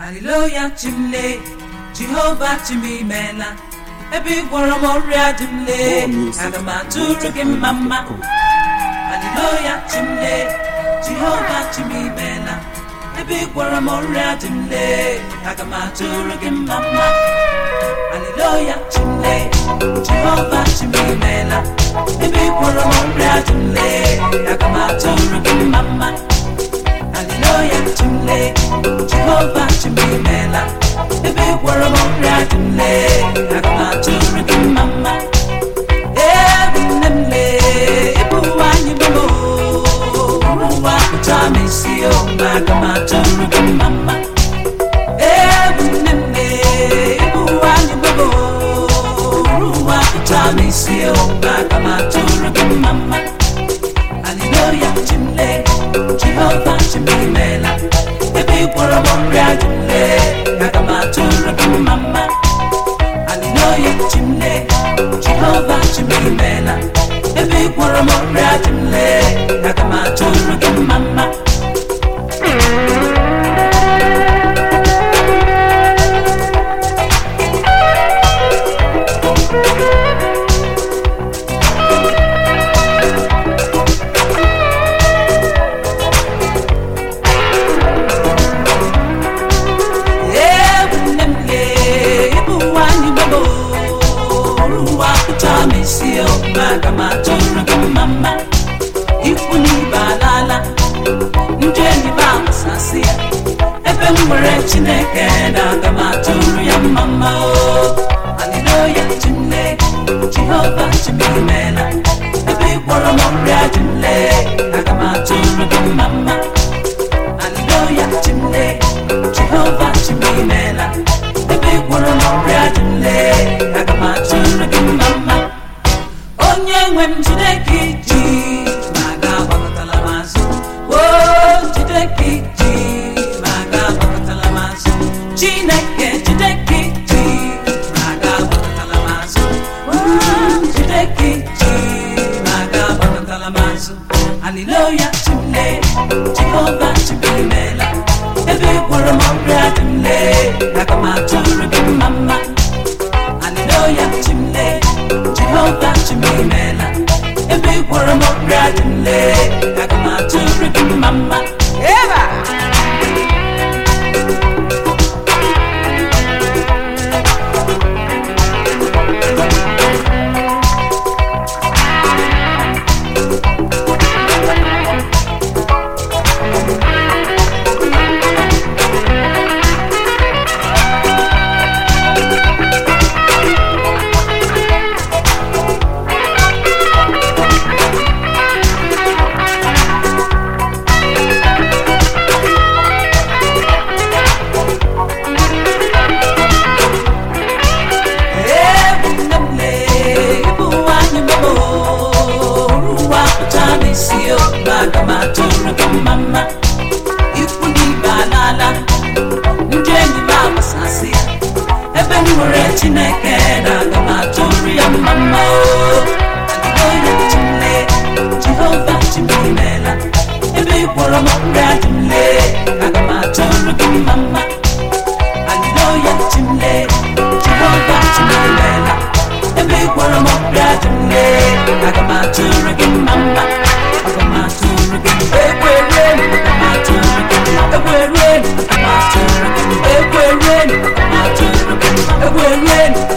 Hallelujah chimle, Jehovah chimimela. Ebi gwara m ọrịa dimle, aga m atụrụ gị mama. Hallelujah chimle, Jehovah chimimela. Ebi gwara m ọrịa dimle, aga m atụrụ gị mama. Hallelujah chimle, Jehovah chimimela. Ebi gwara m ọrịa dimle, aga m atụrụ gị mama. Hallelujah chimle, Jehovah chimimela. Ebe gwara m ọrịa dimle, aga m atụrụ gị mama. Nne m lee, ebe ụwa anyị bụ ụwa pụta m isi o, aga m atụrụ gị mama. Nne m lee, ebe ụwa anyị bụ ụwa pụta m isi o, aga m atụrụ gị mama. Hallelujah chimle, Jehovah chimimela. Ebe gwara m ọrịa dimle, aga m atụrụ gị mama. Hallelujah chimle, Jehovah chimimela. Ebe gwara m ọrịa dimle, aga m atụrụ gị mama. Aga m atụrụ gị mama. Ikwu n'ibe alala, ndị enyi m agbasasị ya. Ebe m nwere Chineke na aga m atụrụ ya mama o. Hallelujah chimle, Jehovah chimimela. Ebe ị gwara m ọrịa dimle, aga m atụrụ gị mama. Hallelujah chimle, Jehovah chimimela. Ebe ị gwara m ọrịa dimle, aga m atụrụ gị mama. Onye nwe m Chineke iji ma ga-agbakọtala m azụ. Chineke iji ma ga-agbakọtala m azụ. Chineke Chineke iji ma ga-agbakọtala m azụ. Chineke iji ma ga-agbakọtala m azụ. Hallelujah chimle, Jehovah chimimela. Ebe ị gwara m ọrịa dimle, aga m atụrụ gị mama. Hallelujah chimle, Jehovah chimimela. Ebe ị gwara m ọrịa dimle, aga m atụrụ gị mama. Aga m atụrụ gị mama. Ikwu n'ibe alala, ndị enyi m agbasasị ya. Ebe m nwere Chineke na aga m atụrụ ya mama o. Hallelujah chimle, Jehovah chimimela. Ebe ị gwara m ọrịa dimle, aga m atụrụ gị mama. Hallelujah chimle, Jehovah chimimela. Ebe ị gwara m ọrịa dimle, aga m atụrụ gị mama. Egwerenu